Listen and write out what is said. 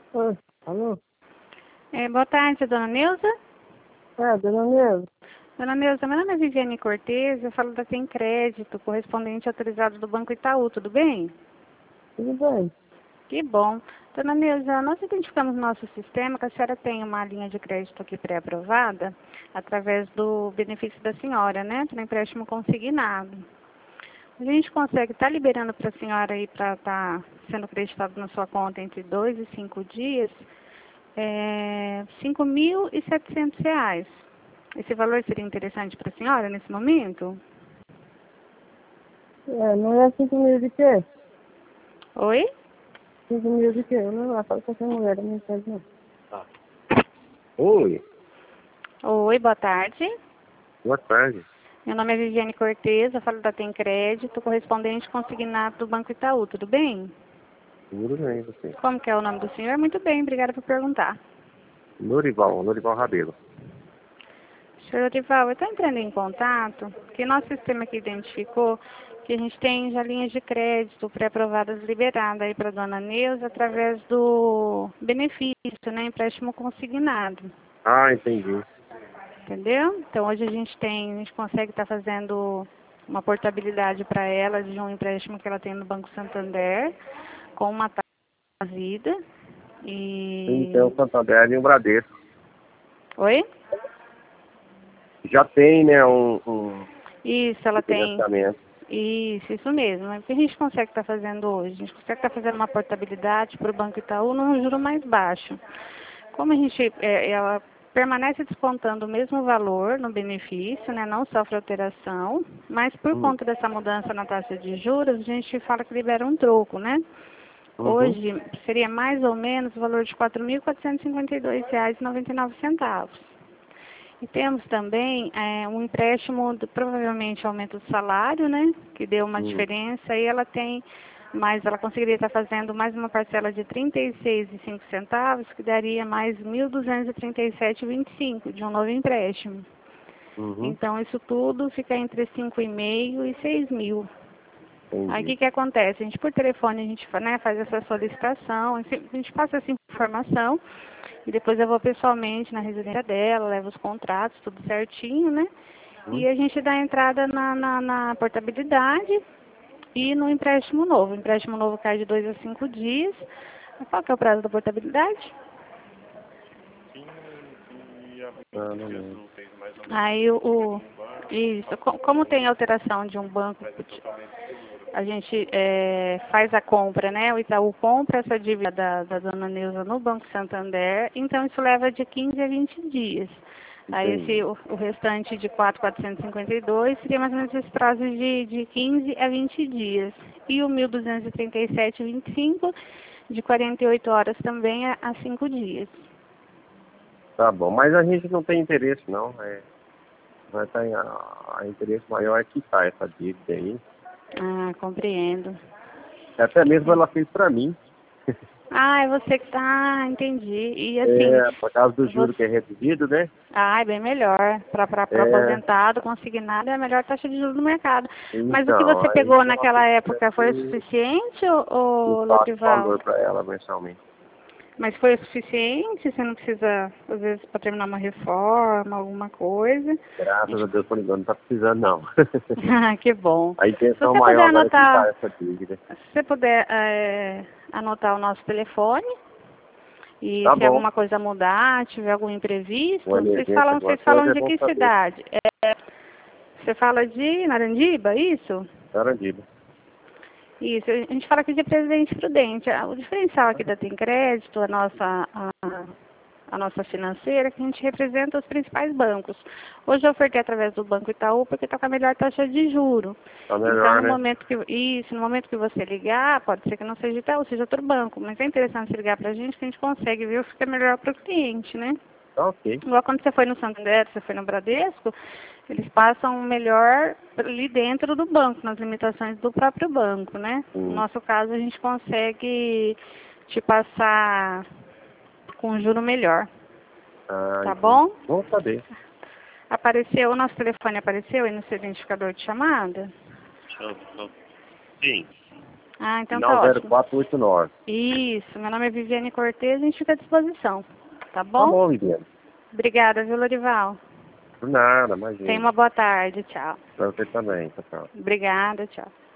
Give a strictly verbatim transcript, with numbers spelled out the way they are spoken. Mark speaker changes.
Speaker 1: Oi, alô?
Speaker 2: É, boa tarde, dona Neuza.
Speaker 1: É, dona Neuza.
Speaker 2: Dona Neuza, meu nome é Viviane Cortez, eu falo da Tem Crédito, correspondente autorizado do Banco Itaú, tudo bem?
Speaker 1: Tudo bem?
Speaker 2: Que bom. Dona Neuza, nós identificamos no nosso sistema que a senhora tem uma linha de crédito aqui pré-aprovada, através do benefício da senhora, né, para empréstimo consignado. A gente consegue estar liberando para a senhora aí para estar sendo creditado na sua conta entre dois e cinco dias, é, cinco mil e setecentos reais. Esse valor seria interessante para a senhora nesse momento?
Speaker 1: É, não é cinco mil de quê?
Speaker 2: Oi?
Speaker 1: Cinco mil de quê? Eu não falo com essa mulher, não entendo não.
Speaker 3: Ah. Oi,
Speaker 2: Oi, boa tarde.
Speaker 3: boa tarde.
Speaker 2: Meu nome é Viviane Cortez, eu falo da Tem Crédito, correspondente consignado do Banco Itaú, tudo bem?
Speaker 3: Tudo bem, você?
Speaker 2: Como que é o nome do senhor? Muito bem, obrigada por perguntar.
Speaker 3: Norival, Norival Rabelo.
Speaker 2: senhor Orival, eu estou entrando em contato, porque nosso sistema aqui identificou que a gente tem já linhas de crédito pré-aprovadas liberadas aí para a dona Neuza através do benefício, né, empréstimo consignado,
Speaker 3: Ah, entendi.
Speaker 2: entendeu? Então hoje a gente tem, a gente consegue estar fazendo uma portabilidade para ela de um empréstimo que ela tem no Banco Santander, com uma taxa vida e...
Speaker 3: Então, o Santander e o Bradesco.
Speaker 2: Oi?
Speaker 3: Já tem, né, um, um
Speaker 2: Isso, ela tem...
Speaker 3: financiamento.
Speaker 2: Isso, isso mesmo. É o que a gente consegue estar fazendo hoje? A gente consegue estar fazendo uma portabilidade para o Banco Itaú num juro mais baixo. Como a gente, é, ela permanece descontando o mesmo valor no benefício, né, não sofre alteração, mas por
Speaker 3: Hum.
Speaker 2: conta dessa mudança na taxa de juros, a gente fala que libera um troco, né?
Speaker 3: Uhum.
Speaker 2: Hoje seria mais ou menos o valor de quatro mil quatrocentos e cinquenta e dois reais e noventa e nove centavos. E temos também é, um empréstimo, do, provavelmente aumento do salário, né? Que deu uma
Speaker 3: Hum.
Speaker 2: diferença e ela tem, mas ela conseguiria estar fazendo mais uma parcela de trinta e seis reais e cinco centavos, que daria mais mil duzentos e trinta e sete reais e vinte e cinco centavos de um novo empréstimo.
Speaker 3: Uhum.
Speaker 2: Então isso tudo fica entre cinco e meio e seis mil.
Speaker 3: Entendi.
Speaker 2: Aí o que, que acontece? A gente por telefone a gente, né, faz essa solicitação, a gente passa essa informação e depois eu vou pessoalmente na residência dela, levo os contratos, tudo certinho, né?
Speaker 3: Hum.
Speaker 2: E a gente dá entrada na, na, na portabilidade e no empréstimo novo. O empréstimo novo cai de dois a cinco dias. Qual que é o prazo da portabilidade?
Speaker 3: Ah, não lembro.
Speaker 2: Aí o, o isso, co- como tem alteração de um banco, a gente é, faz a compra, né? O Itaú compra essa dívida da, da dona Neuza no Banco Santander, então isso leva de quinze a vinte dias. Aí
Speaker 3: Entendi.
Speaker 2: esse, o, o restante de quatro mil quatrocentos e cinquenta e dois seria mais ou menos esse prazo de, de quinze a vinte dias. E o mil duzentos e trinta e sete reais e vinte e cinco de quarenta e oito horas também a, a cinco dias.
Speaker 3: Tá bom, mas a gente não tem interesse, não. É, vai estar em, a, a interesse maior é quitar essa dívida aí.
Speaker 2: Ah, compreendo.
Speaker 3: Até mesmo ela fez pra mim.
Speaker 2: Ah, é você que tá, entendi. E assim,
Speaker 3: É, por causa do juro que
Speaker 2: você...
Speaker 3: é reduzido, né?
Speaker 2: Ah, é bem melhor. Para
Speaker 3: É,
Speaker 2: aposentado, consignado, é a melhor taxa de juros do mercado. Mas o que
Speaker 3: então,
Speaker 2: você
Speaker 3: aí
Speaker 2: pegou
Speaker 3: ela
Speaker 2: naquela época foi o
Speaker 3: fez
Speaker 2: suficiente, ô,
Speaker 3: um
Speaker 2: ô
Speaker 3: baixo
Speaker 2: Lourival?
Speaker 3: valor para ela mensalmente.
Speaker 2: Mas foi o suficiente? Você não precisa, às vezes, para terminar uma reforma, alguma coisa? A
Speaker 3: Graças
Speaker 2: gente...
Speaker 3: a Deus, por enquanto, não está precisando, não.
Speaker 2: Ah, que bom.
Speaker 3: A
Speaker 2: Se
Speaker 3: intenção
Speaker 2: você puder
Speaker 3: maior agora é
Speaker 2: anotar,
Speaker 3: quitar essa dívida.
Speaker 2: se você puder é, anotar o nosso telefone, e
Speaker 3: Tá
Speaker 2: se
Speaker 3: bom.
Speaker 2: alguma coisa mudar, tiver algum imprevisto,
Speaker 3: Uma
Speaker 2: vocês
Speaker 3: emergência,
Speaker 2: falam,
Speaker 3: alguma
Speaker 2: vocês
Speaker 3: coisa,
Speaker 2: falam
Speaker 3: é
Speaker 2: de
Speaker 3: bom
Speaker 2: que
Speaker 3: saber.
Speaker 2: cidade? É, você fala de Narandiba, isso?
Speaker 3: Garantido.
Speaker 2: Isso, a gente fala aqui de Presidente Prudente. Ah, o diferencial aqui da Tem Crédito, a nossa, a, a nossa financeira, é que a gente representa os principais bancos. Hoje eu ofertei através do Banco Itaú porque está com a melhor taxa de juro.
Speaker 3: Tá
Speaker 2: Então,
Speaker 3: melhor,
Speaker 2: no
Speaker 3: né?
Speaker 2: momento que isso, no momento que você ligar, pode ser que não seja Itaú, seja outro banco, mas é interessante você ligar para a gente que a gente consegue ver o que é melhor para o cliente, né?
Speaker 3: Tá ok.
Speaker 2: Igual quando você foi no Santander, você foi no Bradesco, eles passam o melhor ali dentro do banco, nas limitações do próprio banco, né? No
Speaker 3: Hum.
Speaker 2: nosso caso, a gente consegue te passar com um juro melhor,
Speaker 3: Ah,
Speaker 2: tá
Speaker 3: entendi.
Speaker 2: bom?
Speaker 3: Bom saber.
Speaker 2: Apareceu, o nosso telefone apareceu aí no seu identificador de chamada?
Speaker 3: Deixa eu- Sim.
Speaker 2: Ah, então tá
Speaker 3: Final zero
Speaker 2: ótimo.
Speaker 3: quatro oito nove.
Speaker 2: Isso, meu nome é Viviane Cortez, a gente fica à disposição. Tá bom?
Speaker 3: Tá bom, Viviane.
Speaker 2: Obrigada, viu, Lorival?
Speaker 3: Por nada, imagina.
Speaker 2: Tenha uma boa tarde, tchau.
Speaker 3: Pra você também, tchau, tchau.
Speaker 2: Obrigada, tchau.